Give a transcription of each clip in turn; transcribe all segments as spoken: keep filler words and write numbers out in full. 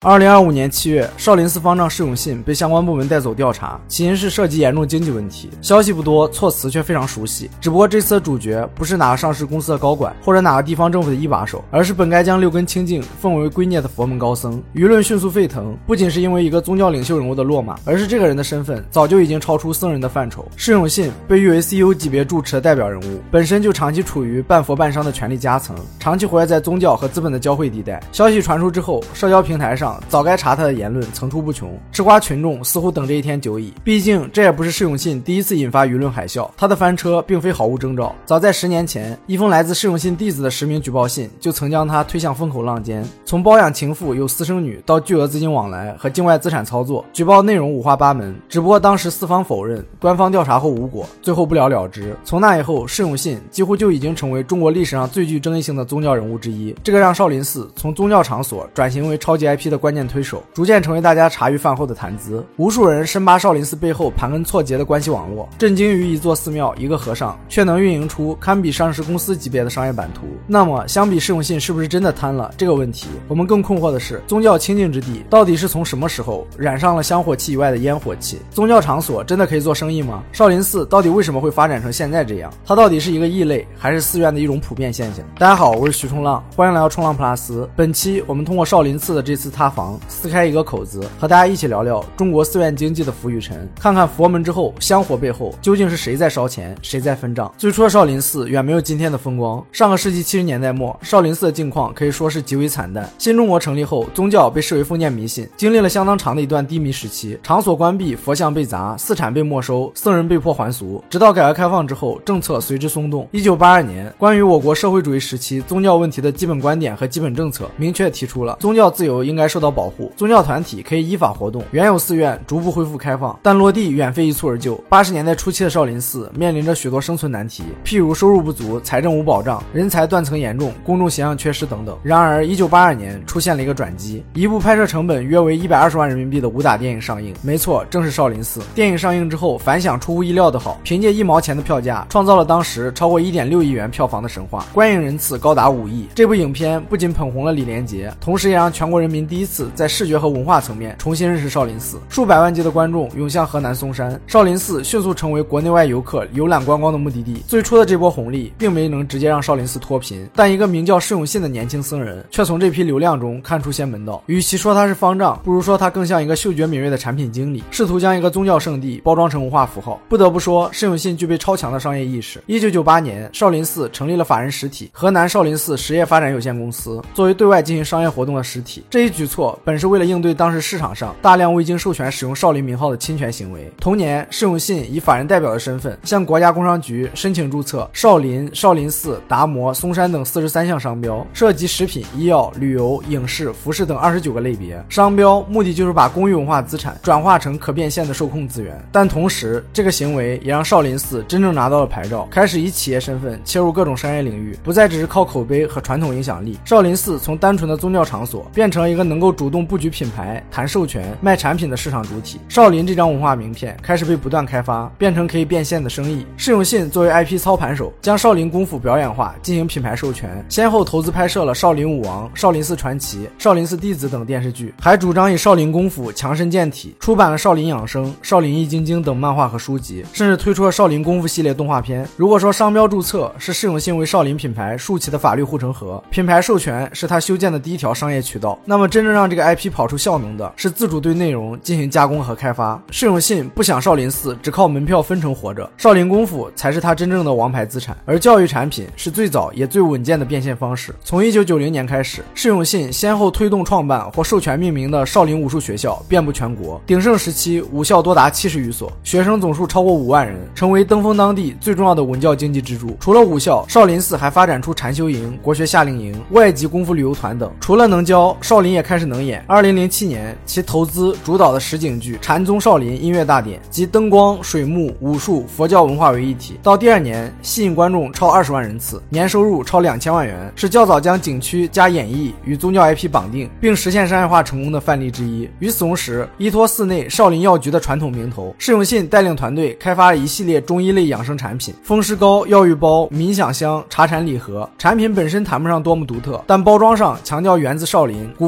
二零二五年七月，少林寺方丈释永信被相关部门带走调查，起因是涉及严重经济问题。消息不多，措辞却非常熟悉。只不过这次的主角不是哪个上市公司的高管，或者哪个地方政府的一把手，而是本该将六根清净奉为圭臬的佛门高僧。舆论迅速沸腾，不仅是因为一个宗教领袖人物的落马，而是这个人的身份早就已经超出僧人的范畴。释永信被誉为 C E O 级别住持的代表人物，本身就长期处于半佛半商的权力夹层，长期活跃在宗教和资本的交汇地带。消息传出之后，社交平台上早该查他的言论层出不穷，吃瓜群众似乎等这一天久矣。毕竟这也不是释永信第一次引发舆论海啸，他的翻车并非毫无征兆。早在十年前，一封来自释永信弟子的实名举报信就曾将他推向风口浪尖，从包养情妇有私生女到巨额资金往来和境外资产操作，举报内容五花八门。只不过当时四方否认，官方调查后无果，最后不了了之。从那以后，释永信几乎就已经成为中国历史上最具争议性的宗教人物之一，这个让少林寺从宗教场所转型为超级 I P 的关键推手，逐渐成为大家茶余饭后的谈资。无数人深扒少林寺背后盘根错节的关系网络，震惊于一座寺庙一个和尚却能运营出堪比上市公司级别的商业版图。那么相比释永信是不是真的贪了这个问题，我们更困惑的是，宗教清净之地到底是从什么时候染上了香火气以外的烟火气？宗教场所真的可以做生意吗？少林寺到底为什么会发展成现在这样？它到底是一个异类，还是寺院的一种普遍现象？大家好，我是徐冲浪，欢迎来到冲浪 plus。 本期我们通过少林寺的这次塌房撕开一个口子，和大家一起聊聊中国寺院经济的浮与沉，看看佛门之后香火背后究竟是谁在烧钱，谁在分账。最初的少林寺远没有今天的风光，上个世纪七十年代末，少林寺的境况可以说是极为惨淡。新中国成立后，宗教被视为封建迷信，经历了相当长的一段低迷时期，场所关闭，佛像被砸，寺产被没收，僧人被迫还俗。直到改革开放之后，政策随之松动。一九八二年，关于我国社会主义时期宗教问题的基本观点和基本政策明确提出了宗教自由应该受到保护，宗教团体可以依法活动，原有寺院逐步恢复开放，但落地远非一蹴而就。八十年代初期的少林寺面临着许多生存难题，譬如收入不足、财政无保障、人才断层严重、公众形象缺失等等。然而一九八二年出现了一个转机，一部拍摄成本约为一百二十万人民币的武打电影上映，没错，正是少林寺。电影上映之后反响出乎意料的好，凭借一毛钱的票价创造了当时超过 一点六亿元票房的神话，观影人次高达五亿。这部影片不仅捧红了李连杰，同时也让全国人民第一次在视觉和文化层面重新认识少林寺。数百万级的观众涌向河南嵩山，少林寺迅速成为国内外游客游览观光的目的地。最初的这波红利并没能直接让少林寺脱贫，但一个名叫释永信的年轻僧人却从这批流量中看出些门道。与其说他是方丈，不如说他更像一个嗅觉敏锐的产品经理，试图将一个宗教圣地包装成文化符号。不得不说，释永信具备超强的商业意识。一九九八年，少林寺成立了法人实体河南少林寺实业发展有限公司，作为对外进行商业活动的实体。这一举措本是为了应对当时市场上大量未经授权使用少林名号的侵权行为。同年，释永信以法人代表的身份向国家工商局申请注册少林、少林寺、达摩、嵩山等四十三项商标，涉及食品、医药、旅游、影视、服饰等二十九个类别。商标目的就是把公域文化资产转化成可变现的受控资源。但同时，这个行为也让少林寺真正拿到了牌照，开始以企业身份切入各种商业领域，不再只是靠口碑和传统影响力。少林寺从单纯的宗教场所变成了一个能够主动布局品牌、谈授权、卖产品的市场主体。少林这张文化名片开始被不断开发，变成可以变现的生意。释永信作为 I P 操盘手，将少林功夫表演化，进行品牌授权，先后投资拍摄了少林武王、少林寺传奇、少林寺弟子等电视剧，还主张以少林功夫强身健体，出版了少林养生、少林易筋经等漫画和书籍，甚至推出了少林功夫系列动画片。如果说商标注册是释永信为少林品牌竖起的法律护城河，品牌授权是他修建的第一条商业渠道，那么真正让这个 I P 跑出效能的是自主对内容进行加工和开发。释永信不想少林寺只靠门票分成活着，少林功夫才是他真正的王牌资产，而教育产品是最早也最稳健的变现方式。从一九九零年开始，释永信先后推动创办或授权命名的少林武术学校遍布全国，鼎盛时期武校多达七十余所，学生总数超过五万人，成为登封当地最重要的文教经济支柱。除了武校，少林寺还发展出禅修营、国学夏令营、外籍功夫旅游团等。除了能教，少林也开始能演。二零零七年，其投资主导的实景剧《禅宗少林音乐大典》集灯光、水幕、武术、佛教文化为一体，到第二年吸引观众超二十万人次，年收入超两千万元，是较早将景区加演艺与宗教 I P 绑定并实现商业化成功的范例之一。与此同时，依托寺内少林药局的传统名头，释永信带领团队开发了一系列中医类养生产品，风湿膏、药浴包、冥想香、茶禅礼盒。产品本身谈不上多么独特，但包装上强调源自少林，古方传承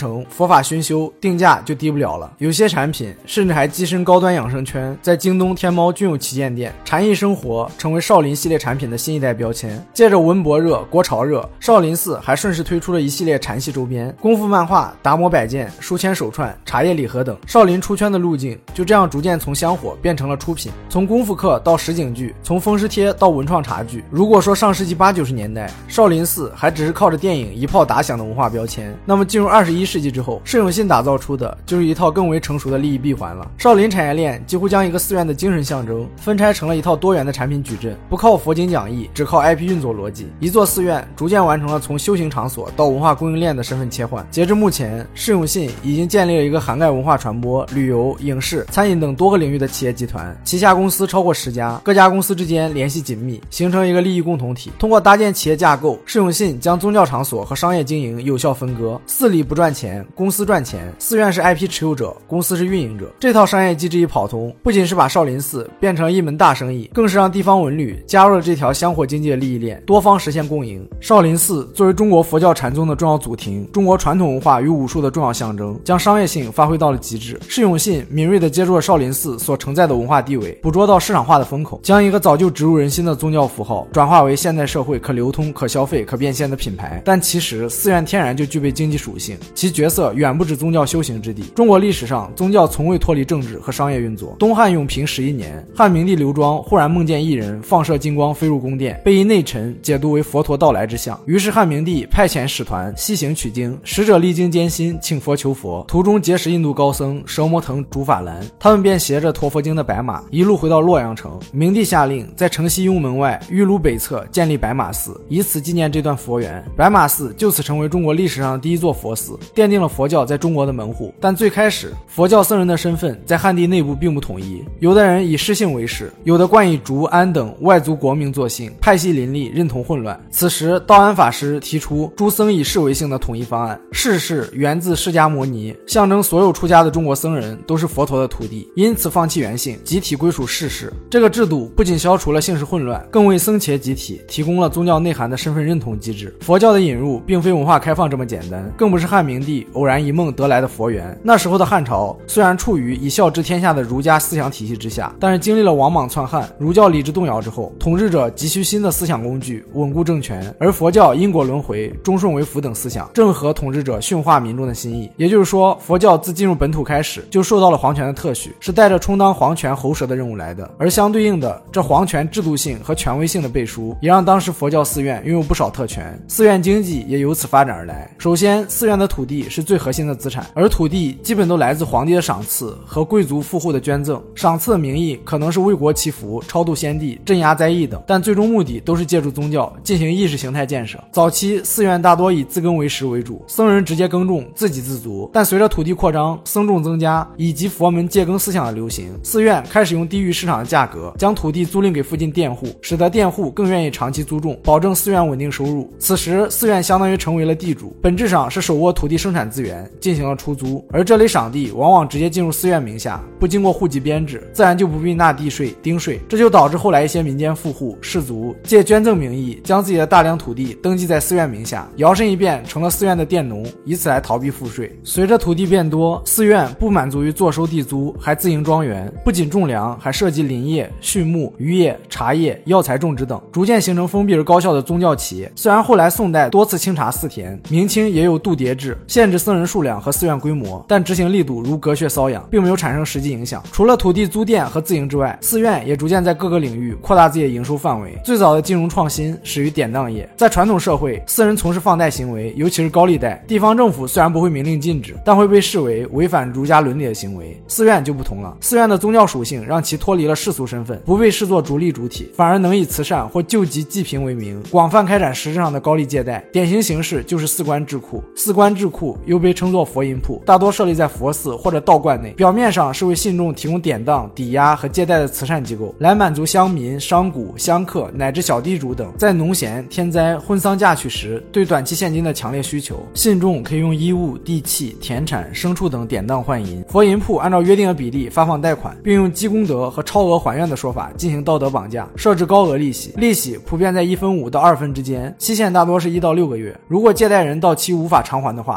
诚，佛法熏修，定价就低不了了。有些产品甚至还跻身高端养生圈，在京东、天猫均有旗舰店。禅意生活成为少林系列产品的新一代标签。借着文博热、国潮热，少林寺还顺势推出了一系列禅系周边，功夫漫画、达摩摆件、书签手串、茶叶礼盒等。少林出圈的路径就这样逐渐从香火变成了出品，从功夫课到实景剧，从风师贴到文创茶具。如果说上世纪八九十年代少林寺还只是靠着电影一炮打响的文化标签，那么进入二十一世纪之后，释永信打造出的就是一套更为成熟的利益闭环了。少林产业链几乎将一个寺院的精神象征分拆成了一套多元的产品矩阵，不靠佛经讲义，只靠 I P 运作逻辑。一座寺院逐渐完成了从修行场所到文化供应链的身份切换。截至目前，释永信已经建立了一个涵盖文化传播、旅游、影视、餐饮等多个领域的企业集团，旗下公司超过十家，各家公司之间联系紧密，形成一个利益共同体。通过搭建企业架构，释永信将宗教场所和商业经营有效分割，寺里不赚钱，公司赚钱；寺院是 I P 持有者，公司是运营者。这套商业机制一跑通，不仅是把少林寺变成了一门大生意，更是让地方文旅加入了这条香火经济的利益链，多方实现共赢。少林寺作为中国佛教禅宗的重要祖庭，中国传统文化与武术的重要象征，将商业性发挥到了极致。释永信敏锐地接住了少林寺所承载的文化地位，捕捉到市场化的风口，将一个早就植入人心的宗教符号转化为现代社会可流通、可消费、可变现的品牌。但其实寺院天然就具备经济属性，其角色远不止宗教修行之地。中国历史上宗教从未脱离政治和商业运作。东汉永平十一年，汉明帝刘庄忽然梦见一人放射金光飞入宫殿，被一内臣解读为佛陀到来之象。于是汉明帝派遣使团西行取经，使者历经艰辛，请佛求佛，途中结识印度高僧蛇摩腾、竺法兰，他们便携着驮佛经的白马一路回到洛阳城。明帝下令在城西雍门外玉炉北侧建立白马寺，以此纪念这段佛缘。白马寺就此成为中国历史上的第一座佛寺，奠定了佛教在中国的门户。但最开始佛教僧人的身份在汉地内部并不统一，有的人以释姓为氏，有的冠以竺、安等外族国名作姓，派系林立，认同混乱。此时道安法师提出诸僧以氏为姓的统一方案，氏氏源自释迦摩尼，象征所有出家的中国僧人都是佛陀的徒弟，因此放弃原姓，集体归属氏氏。这个制度不仅消除了姓氏混乱，更为僧伽集体提供了宗教内涵的身份认同机制。佛教的引入并非文化开放这么简单，更不是汉明帝偶然一梦得来的佛缘。那时候的汉朝虽然处于以孝治天下的儒家思想体系之下，但是经历了王莽篡汉、儒教理智动摇之后，统治者急需新的思想工具稳固政权，而佛教因果轮回、忠顺为辅等思想正合统治者驯化民众的心意。也就是说，佛教自进入本土开始就受到了皇权的特许，是带着充当皇权喉舌的任务来的。而相对应的，这皇权制度性和权威性的背书，也让当时佛教寺院拥有不少特权，寺院经济也由此发展而来。首先，寺院的土地是最核心的资产，而土地基本都来自皇帝的赏赐和贵族富户的捐赠。赏赐的名义可能是为国祈福、超度先帝、镇压灾疫等，但最终目的都是借助宗教进行意识形态建设。早期寺院大多以自耕为食为主，僧人直接耕种，自给自足。但随着土地扩张、僧众增加以及佛门借耕思想的流行，寺院开始用低于市场的价格将土地租赁给附近佃户，使得佃户更愿意长期租种，保证寺院稳定收入。此时寺院相当于成为了地主，本质上是手握土地生产资源进行了出租，而这类赏地往往直接进入寺院名下，不经过户籍编制，自然就不必纳地税、丁税。这就导致后来一些民间富户、士族借捐赠名义将自己的大量土地登记在寺院名下，摇身一变成了寺院的佃农，以此来逃避赋税。随着土地变多，寺院不满足于坐收地租，还自营庄园，不仅种粮，还涉及林业、畜牧、渔业、茶叶、药材种植等，逐渐形成封闭而高效的宗教企业。虽然后来宋代多次清查寺田，明清也有度牒制，限制僧人数量和寺院规模，但执行力度如隔靴搔痒，并没有产生实际影响。除了土地租佃和自营之外，寺院也逐渐在各个领域扩大自己的营收范围。最早的金融创新始于典当业。在传统社会，私人从事放贷行为，尤其是高利贷，地方政府虽然不会明令禁止，但会被视为违反儒家伦理的行为。寺院就不同了，寺院的宗教属性让其脱离了世俗身份，不被视作逐利主体，反而能以慈善或救济济贫为名，广泛开展实质上的高利借贷。典型形式就是寺官智库。寺官智库又被称作佛银铺，大多设立在佛寺或者道观内，表面上是为信众提供典当、抵押和借贷的慈善机构，来满足乡民、商贾、香客乃至小地主等在农闲、天灾、婚丧嫁娶时对短期现金的强烈需求。信众可以用衣物、地契、田产、牲畜等典当换银，佛银铺按照约定的比例发放贷款，并用积功德和超额还愿的说法进行道德绑架，设置高额利息，利息普遍在一分五到二分之间，期限大多是一到六个月。如果借贷人到期无法偿还的话，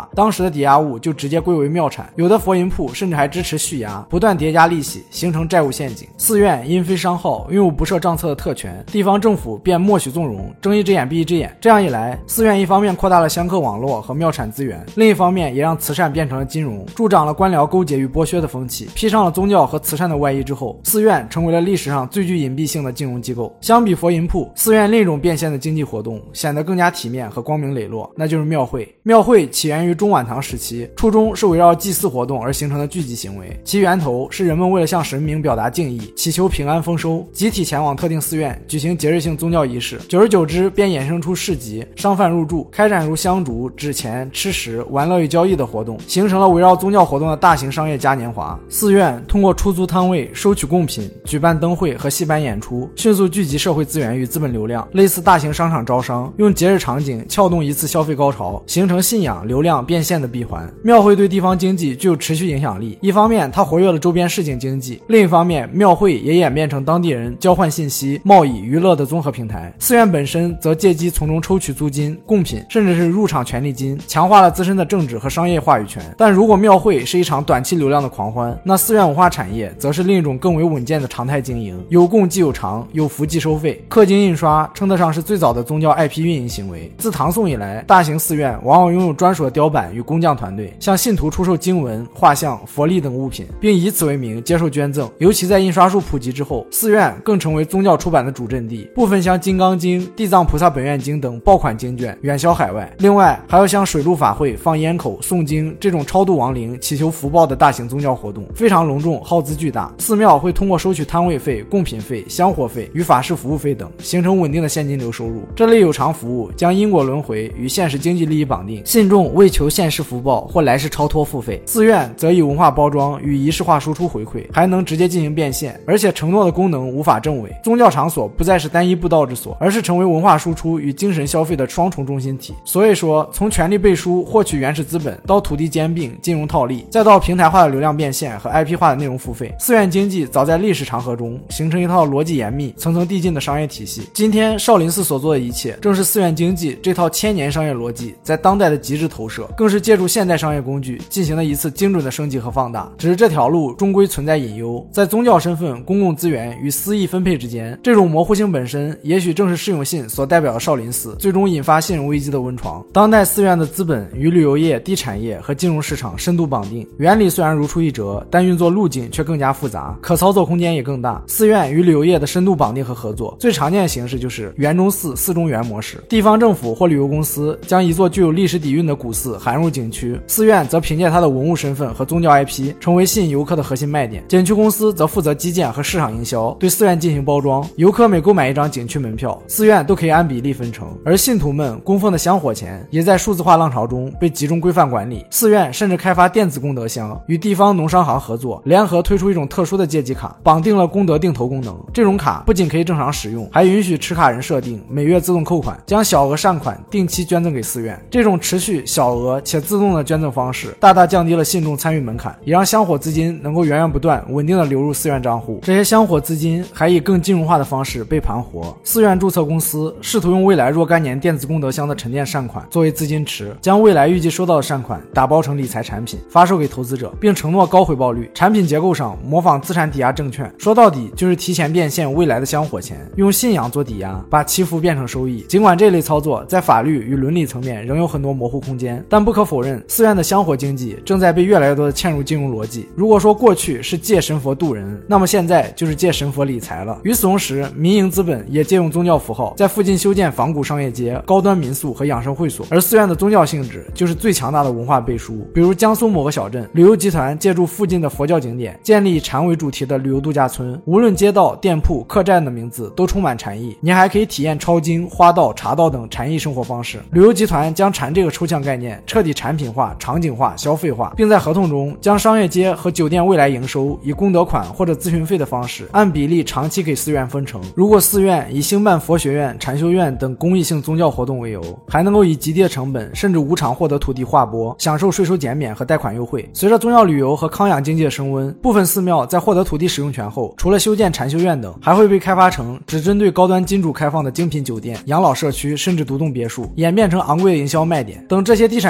当时的抵押物就直接归为庙产，有的佛银铺甚至还支持续押，不断叠加利息，形成债务陷阱。寺院因非商号，拥有不设账册的特权，地方政府便默许纵容，睁一只眼闭一只眼。这样一来，寺院一方面扩大了香客网络和庙产资源，另一方面也让慈善变成了金融，助长了官僚勾结与剥削的风气。披上了宗教和慈善的外衣之后，寺院成为了历史上最具隐蔽性的金融机构。相比佛银铺，寺院另一种变现的经济活动显得更加体面和光明磊落，那就是庙会。庙会起源于中晚唐时期，初衷是围绕祭祀活动而形成的聚集行为，其源头是人们为了向神明表达敬意，祈求平安丰收，集体前往特定寺院举行节日性宗教仪式，久而久之便衍生出市集、商贩入驻，开展如香烛、纸钱、吃食、玩乐与交易的活动，形成了围绕宗教活动的大型商业嘉年华。寺院通过出租摊位、收取贡品、举办灯会和戏班演出，迅速聚集社会资源与资本流量，类似大型商场招商，用节日场景撬动一次消费高潮，形成信仰、流量变现的闭环。庙会对地方经济具有持续影响力，一方面它活跃了周边市井经济，另一方面庙会也演变成当地人交换信息、贸易、娱乐的综合平台。寺院本身则借机从中抽取租金、贡品，甚至是入场权利金，强化了自身的政治和商业话语权。但如果庙会是一场短期流量的狂欢，那寺院文化产业则是另一种更为稳健的常态经营，有供即有偿，有福即收费。氪金印刷称得上是最早的宗教 I P 运营行为。自唐宋以来，大型寺院往往拥有专属的雕版与工匠团队，向信徒出售经文、画像、佛历等物品，并以此为名接受捐赠。尤其在印刷术普及之后，寺院更成为宗教出版的主阵地，部分像《金刚经》、《地藏菩萨本愿经》等爆款经卷远销海外。另外，还有像水陆法会、放烟口、诵经这种超度亡灵、祈求福报的大型宗教活动，非常隆重，耗资巨大。寺庙会通过收取摊位费、贡品费、香火费与法事服务费等，形成稳定的现金流收入。这类有偿服务将因果轮回与现实经济利益绑定，信众为求现世福报或来世超脱付费，寺院则以文化包装与仪式化输出回馈，还能直接进行变现，而且承诺的功能无法证伪。宗教场所不再是单一布道之所，而是成为文化输出与精神消费的双重中心体。所以说，从权力背书获取原始资本，到土地兼并、金融套利，再到平台化的流量变现和 I P 化的内容付费，寺院经济早在历史长河中形成一套逻辑严密、层层递进的商业体系。今天少林寺所做的一切，正是寺院经济这套千年商业逻辑在当代的极致投射，更是借助现代商业工具进行了一次精准的升级和放大。只是这条路终归存在隐忧，在宗教身份、公共资源与私益分配之间，这种模糊性本身也许正是释永信所代表的少林寺最终引发信任危机的温床。当代寺院的资本与旅游业、地产业和金融市场深度绑定，原理虽然如出一辙，但运作路径却更加复杂，可操作空间也更大。寺院与旅游业的深度绑定和合作，最常见的形式就是园中寺、寺中园模式。地方政府或旅游公司将一座具有历史底蕴的古寺含入景区，寺院则凭借它的文物身份和宗教 I P 成为吸引游客的核心卖点，景区公司则负责基建和市场营销，对寺院进行包装。游客每购买一张景区门票，寺院都可以按比例分成，而信徒们供奉的香火钱也在数字化浪潮中被集中规范管理。寺院甚至开发电子功德箱，与地方农商行合作，联合推出一种特殊的借记卡，绑定了功德定投功能。这种卡不仅可以正常使用，还允许持卡人设定每月自动扣款，将小额善款定期捐赠给寺院。这种持续小额且自动的捐赠方式，大大降低了信众参与门槛，也让香火资金能够源源不断、稳定的流入寺院账户。这些香火资金还以更金融化的方式被盘活。寺院注册公司试图用未来若干年电子功德箱的沉淀善款作为资金池，将未来预计收到的善款打包成理财产品，发售给投资者，并承诺高回报率。产品结构上模仿资产抵押证券，说到底就是提前变现未来的香火钱，用信仰做抵押，把祈福变成收益。尽管这类操作在法律与伦理层面仍有很多模糊空间，但不可否认，寺院的香火经济正在被越来越多的嵌入金融逻辑。如果说过去是借神佛渡人，那么现在就是借神佛理财了。与此同时，民营资本也借用宗教符号，在附近修建仿古商业街、高端民宿和养生会所，而寺院的宗教性质就是最强大的文化背书。比如江苏某个小镇，旅游集团借助附近的佛教景点，建立以禅为主题的旅游度假村，无论街道、店铺、客栈的名字都充满禅意，你还可以体验抄经、花道、茶道等禅意生活方式。旅游集团将禅这个抽象概念彻底产品化、场景化、消费化，并在合同中将商业街和酒店未来营收以功德款或者咨询费的方式按比例长期给寺院分成。如果寺院以兴办佛学院、禅修院等公益性宗教活动为由，还能够以极低的成本甚至无偿获得土地划拨，享受税收减免和贷款优惠。随着宗教旅游和康养经济的升温，部分寺庙在获得土地使用权后，除了修建禅修院等，还会被开发成只针对高端金主开放的精品酒店、养老社区，甚至独栋别墅，演变成昂贵的营销卖点。等这些地产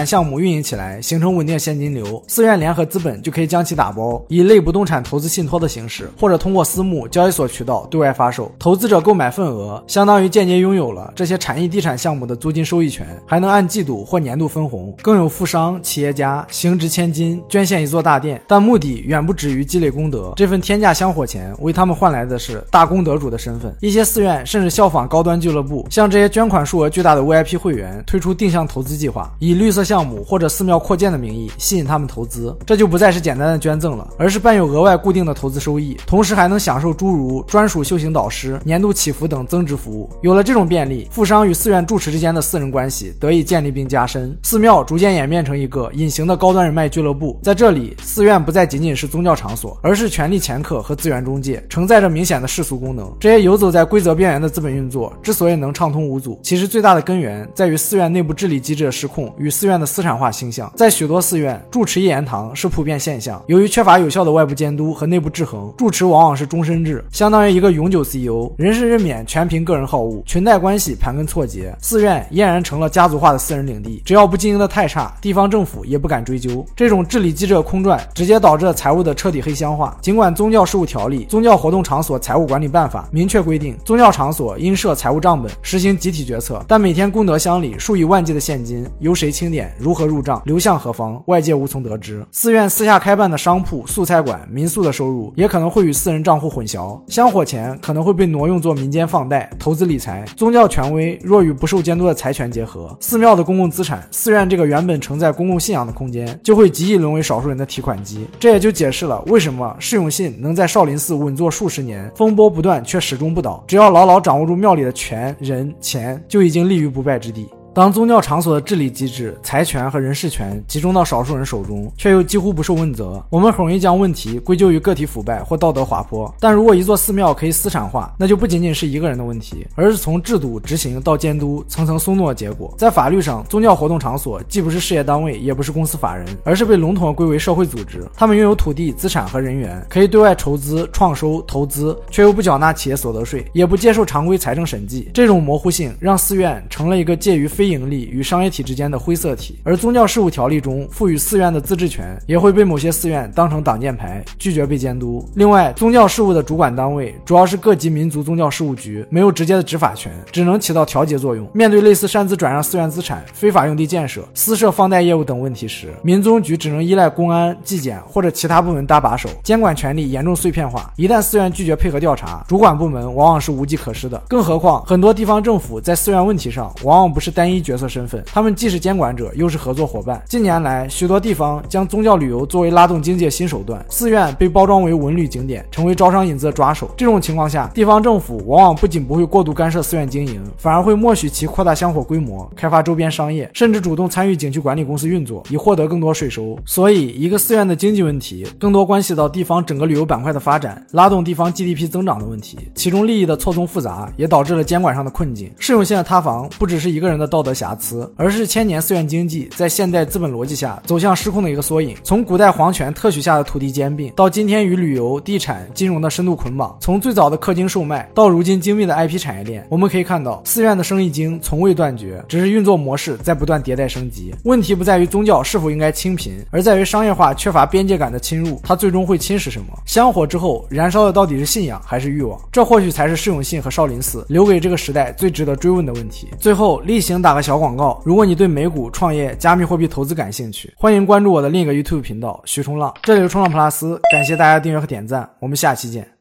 项目运营起来，形成稳定现金流，寺院联合资本就可以将其打包，以类不动产投资信托的形式，或者通过私募交易所渠道对外发售。投资者购买份额，相当于间接拥有了这些产业地产项目的租金收益权，还能按季度或年度分红。更有富商、企业家行值千金，捐献一座大殿，但目的远不止于积累功德。这份天价香火钱为他们换来的是大功德主的身份。一些寺院甚至效仿高端俱乐部，向这些捐款数额巨大的 V I P 会员推出定向投资计划，以绿色项目或者寺庙扩建的名义吸引他们投资。这就不再是简单的捐赠了，而是伴有额外固定的投资收益，同时还能享受诸如专属修行导师、年度祈福等增值服务。有了这种便利，富商与寺院住持之间的私人关系得以建立并加深，寺庙逐渐演变成一个隐形的高端人脉俱乐部。在这里，寺院不再仅仅是宗教场所，而是权力掮客和资源中介，承载着明显的世俗功能。这些游走在规则边缘的资本运作之所以能畅通无阻，其实最大的根源在于寺院内部治理机制的失控与寺院的私产化倾向。在许多寺院，住持一言堂是普遍现象，由于缺乏有效的外部监督和内部制衡，住持往往是终身制，相当于一个永久 C E O， 人事任免全凭个人好恶，裙带关系盘根错节，寺院俨然成了家族化的私人领地，只要不经营的太差，地方政府也不敢追究。这种治理机制的空转，直接导致了财务的彻底黑箱化。尽管宗教事务条例、宗教活动场所财务管理办法明确规定，宗教场所应设财务账本，实行集体决策，但每天功德箱里数以万计的现金由谁清点、如何入账、流向何方，外界无从得知。寺院私下开办的商铺、素菜馆、民宿的收入也可能会与私人账户混淆，香火钱可能会被挪用作民间放贷、投资理财。宗教权威若与不受监督的财权结合，寺庙的公共资产、寺院这个原本承载公共信仰的空间，就会极易沦为少数人的提款机。这也就解释了为什么释永信能在少林寺稳坐数十年，风波不断却始终不倒。只要牢牢掌握住庙里的权、人、钱，就已经立于不败之地。当宗教场所的治理机制、财权和人事权集中到少数人手中，却又几乎不受问责，我们很容易将问题归咎于个体腐败或道德滑坡。但如果一座寺庙可以私产化，那就不仅仅是一个人的问题，而是从制度、执行到监督层层松动的结果。在法律上，宗教活动场所既不是事业单位，也不是公司法人，而是被笼统归为社会组织。他们拥有土地、资产和人员，可以对外筹资、创收、投资，却又不缴纳企业所得税，也不接受常规财政审计。这种模糊性让寺院成了一个介于非盈利与商业体之间的灰色体，而宗教事务条例中赋予寺院的自治权也会被某些寺院当成挡箭牌，拒绝被监督。另外，宗教事务的主管单位主要是各级民族宗教事务局，没有直接的执法权，只能起到调节作用。面对类似擅自转让寺院资产、非法用地建设、私设放贷业务等问题时，民宗局只能依赖公安、纪检或者其他部门搭把手，监管权力严重碎片化。一旦寺院拒绝配合调查，主管部门往往是无计可施的。更何况，很多地方政府在寺院问题上往往不是单一角色身份，他们既是监管者，又是合作伙伴。近年来，许多地方将宗教旅游作为拉动经济的新手段，寺院被包装为文旅景点，成为招商引资的抓手。这种情况下，地方政府往往不仅不会过度干涉寺院经营，反而会默许其扩大香火规模，开发周边商业，甚至主动参与景区管理公司运作，以获得更多税收。所以，一个寺院的经济问题，更多关系到地方整个旅游板块的发展，拉动地方 G D P 增长的问题。其中利益的错综复杂，也导致了监管上的困境。释永信的塌房，不只是一个人的道德瑕疵，而是千年寺院经济在现代资本逻辑下走向失控的一个缩影。从古代皇权特许下的土地兼并，到今天与旅游、地产、金融的深度捆绑，从最早的氪金售卖到如今精密的 I P 产业链，我们可以看到寺院的生意经从未断绝，只是运作模式在不断迭代升级。问题不在于宗教是否应该清贫，而在于商业化缺乏边界感的侵入，它最终会侵蚀什么？香火之后燃烧的到底是信仰还是欲望？这或许才是释永信和少林寺留给这个时代最值得追问的问题。最后例行打个小广告，如果你对美股、创业、加密货币投资感兴趣，欢迎关注我的另一个 YouTube 频道徐冲浪，这里是冲浪普拉斯，感谢大家订阅和点赞，我们下期见。